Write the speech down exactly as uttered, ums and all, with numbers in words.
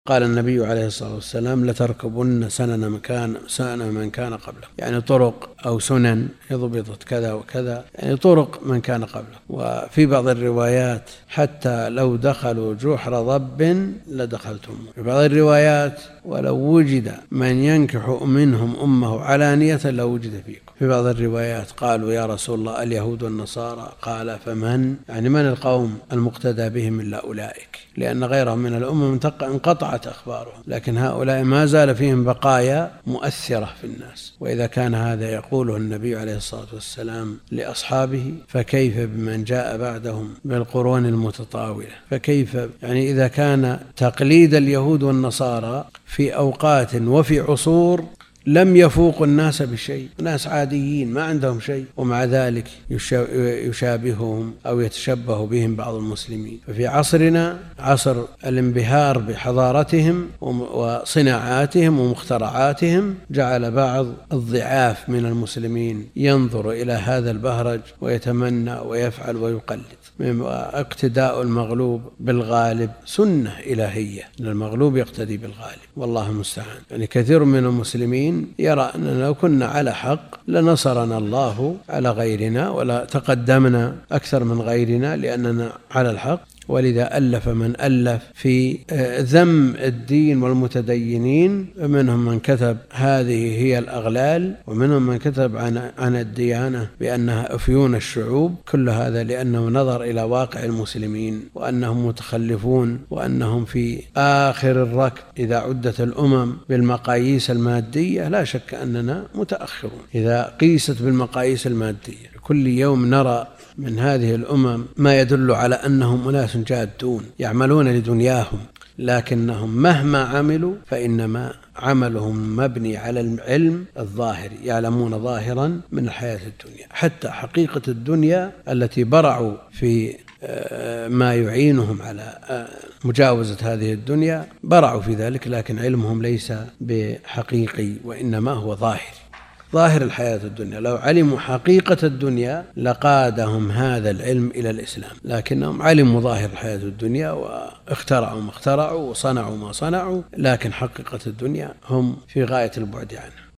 قال النبي عليه الصلاة والسلام لتركبن سنن من كان سنن من كان قبله، يعني طرق أو سنن ضبطت كذا وكذا، يعني طرق من كان قبله. وفي بعض الروايات حتى لو دخلوا جحر ضب لدخلتم. في بعض الروايات ولو وجد من ينكح منهم أمه علانية لوجد فيكم. في بعض الروايات قالوا يا رسول الله اليهود والنصارى، قال فمن، يعني من القوم المقتدى بهم إلا أولئك، لأن غيرهم من الأمم انقطعت أخبارهم، لكن هؤلاء ما زال فيهم بقايا مؤثرة في الناس. وإذا كان هذا يقوله النبي عليه الصلاة والسلام لأصحابه فكيف بمن جاء بعدهم بالقرون المتطاولة؟ فكيف يعني إذا كان تقليد اليهود والنصارى في أوقات وفي عصور لم يفوق الناس بشيء، ناس عاديين ما عندهم شيء، ومع ذلك يشابههم أو يتشبه بهم بعض المسلمين. ففي عصرنا عصر الانبهار بحضارتهم وصناعاتهم ومخترعاتهم جعل بعض الضعاف من المسلمين ينظر إلى هذا البهرج ويتمنى ويفعل ويقلد. اقتداء المغلوب بالغالب سنة إلهية، المغلوب يقتدي بالغالب والله المستعان. يعني كثير من المسلمين يرى أننا لو كنا على حق لنصرنا الله على غيرنا ولا تقدمنا أكثر من غيرنا لأننا على الحق، ولذا ألف من ألف في ذم الدين والمتدينين، ومنهم من كتب هذه هي الأغلال، ومنهم من كتب عن عن الديانة بأنها أفيون الشعوب. كل هذا لأنه نظر إلى واقع المسلمين وأنهم متخلفون وأنهم في آخر الركب إذا عدت الأمم بالمقاييس المادية. لا شك أننا متأخرون إذا قيست بالمقاييس المادية. كل يوم نرى من هذه الأمم ما يدل على أنهم أناس جادون يعملون لدنياهم، لكنهم مهما عملوا فإنما عملهم مبني على العلم الظاهري، يعلمون ظاهرا من الحياة الدنيا. حتى حقيقة الدنيا التي برعوا في ما يعينهم على مجاوزة هذه الدنيا برعوا في ذلك، لكن علمهم ليس بحقيقي وإنما هو ظاهري، ظاهر الحياة الدنيا. لو علموا حقيقة الدنيا لقادهم هذا العلم إلى الإسلام، لكنهم علموا ظاهر الحياة الدنيا واخترعوا ما اخترعوا وصنعوا ما صنعوا، لكن حقيقة الدنيا هم في غاية البعد عنها.